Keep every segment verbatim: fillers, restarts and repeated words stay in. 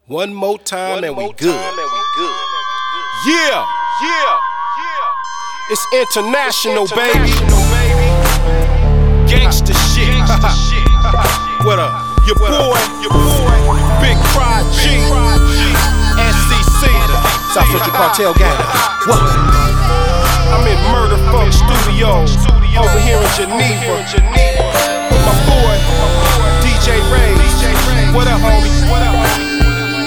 One more time, One and, more we good. time and we good. Yeah, Yeah, yeah. it's international, It's baby. international, baby. Gangsta shit. Gangsta shit. What up? Your What boy, up? Your boy, Big Pride G, Big Pride G. S C C, South Central Cartel Gang. What? I'm in Murder Funk Studios, over here in Geneva, with my boy, D J Ray. What up, homie? What up, homie?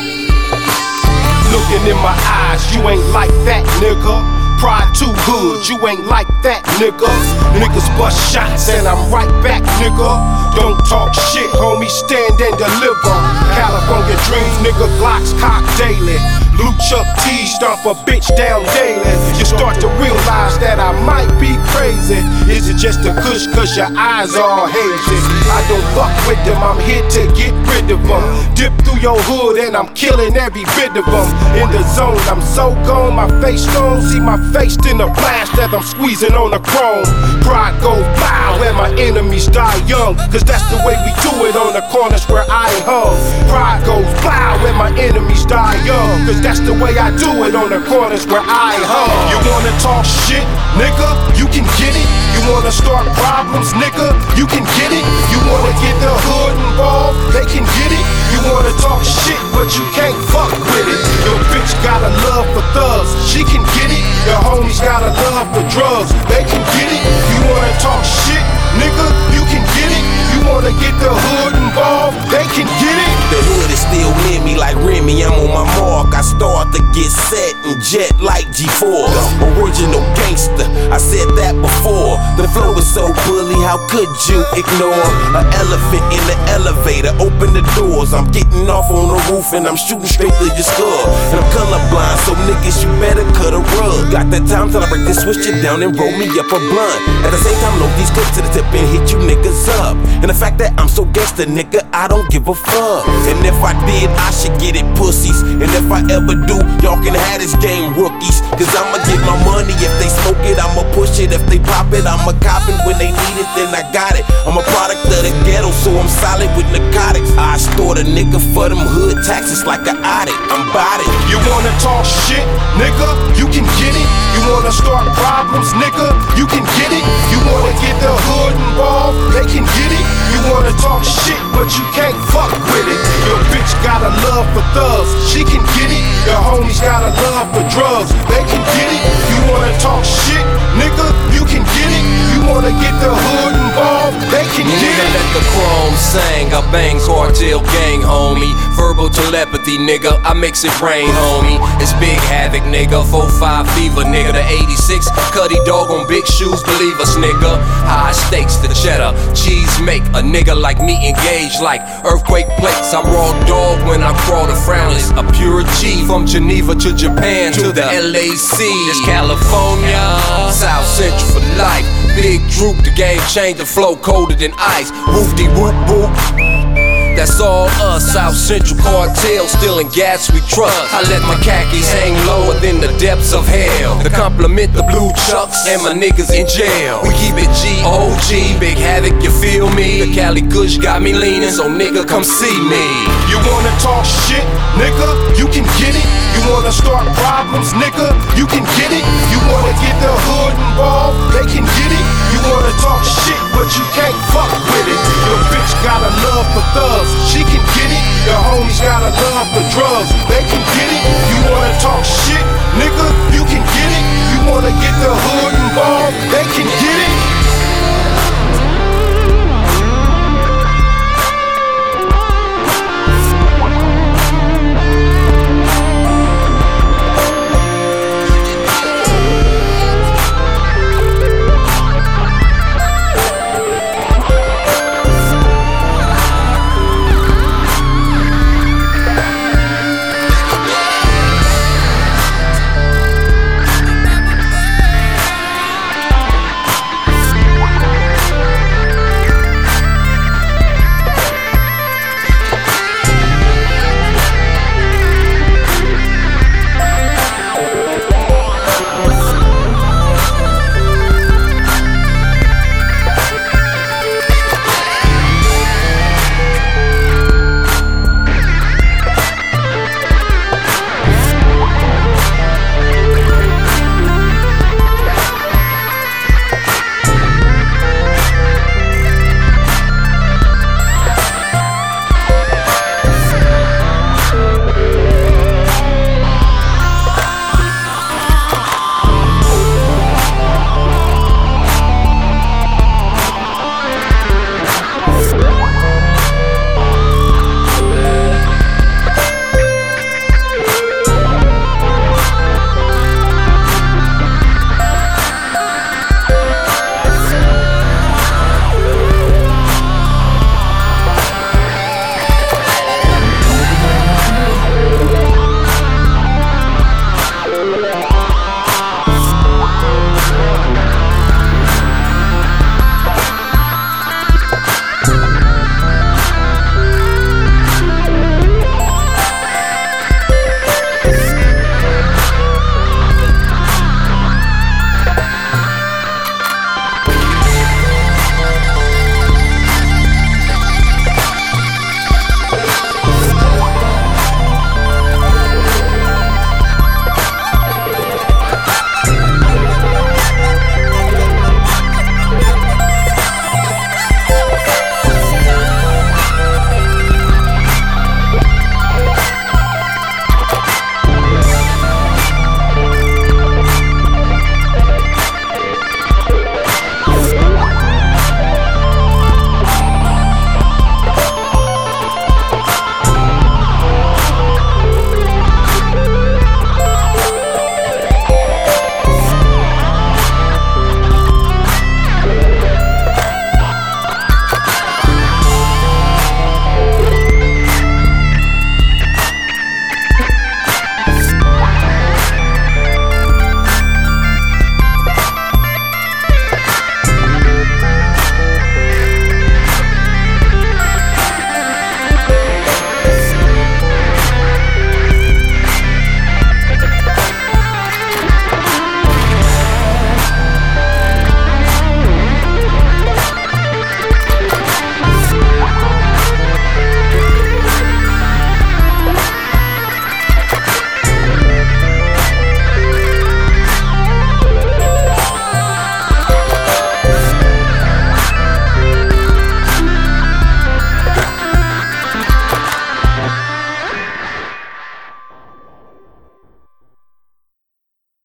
Looking in my eyes, you ain't like that, nigga. Pride too good, you ain't like that, nigga. Niggas bust shots and I'm right back, nigga. Don't talk shit, homie, stand and deliver. California dreams, nigga, Glocks cock daily. Blue Chuck T stomp a bitch down daily. You start to realize that I might be crazy. Is it just a kush cause your eyes all hazy? I don't fuck with them, I'm here to get rid of them. Dip through your hood and I'm killing every bit of them. In the zone, I'm so gone, my face stone. See my face in the blast as I'm squeezing on the chrome. Pride goes bow and my enemies die young, cause that's the way we do it on the corners where I hung. Pride goes bow and my enemies die young, cause that's the way I do it on the corners where I hung. You wanna talk shit, nigga? You can get it. You wanna start problems, nigga? You can get it. You wanna get the hood involved? They can get it. You wanna talk shit, but you can't fuck with it. Your bitch got a love for thugs, she can get it. Your homies got a love for drugs, they can get it. You wanna talk shit, nigga? You can get it. You wanna get the hood involved? They can get it. The hood is still in me like Remy, I'm on my mark. I start to get set and jet like G four. Original gangster, I said that before. The flow is so bully, how could you ignore? An elephant in the elevator, open the doors. I'm getting off on the roof and I'm shooting straight to your skull. And I'm colorblind, so niggas you better cut a rug. Got that time till I break this switch it down and roll me up a blunt. At the same time, load these clips to the tip and hit you niggas up. And the fact that I'm so gangster, nigga, I don't give a fuck. And if I did, I should get it, pussies. And if I ever do, y'all can have this game, rookies. Cause I'ma get my money, if they smoke it, I'ma push it. If they pop it, I'ma cop it. When they need it, then I got it. I'm a product of the ghetto, so I'm solid with narcotics. I store the nigga for them hood taxes like an audit. I'm bout it. You wanna talk shit, nigga? You can get it. You wanna start problems, nigga? You can get it. You wanna get the hood involved? They can get it. You wanna talk shit, but you can't fuck with it. Your bitch got a love for thugs, she can get it. Your homies got a love for drugs, they can get it. You wanna talk shit, nigga? You can get it. You wanna get the hood involved? They can get Nigga, it. let the chrome sing. I bang cartel gang, homie. Verbal telepathy, nigga. I makes it rain, homie. It's big havoc, nigga. four five fever, nigga. The eighty-six Cuddy dog on big shoes, believe us, nigga. High stakes, the cheddar. Cheese make a nigga like me engage like earthquake plates. I raw dog when I crawl the frownless. A pure G from Geneva to Japan to the L A C. It's California, South Central for life. Big droop, the game changer, flow colder than ice. Whoop-de whoop whoop. That's all us, South Central Cartel, still in gas we trust. I let my khakis hang lower than the depths of hell. To compliment the blue chucks and my niggas in jail. We keep it G O G, big havoc, you feel me? The Cali Kush got me leaning, so nigga come see me. You wanna talk shit, nigga? You can get it. You wanna start problems, nigga? You can get it. You wanna get the hood involved? They can get it. You wanna talk shit, but you can't fuck with it. Your bitch got a love for thugs, she can get it. Your homies got a love for drugs, they can get it. You wanna talk shit, nigga? You can get it. You wanna get the hood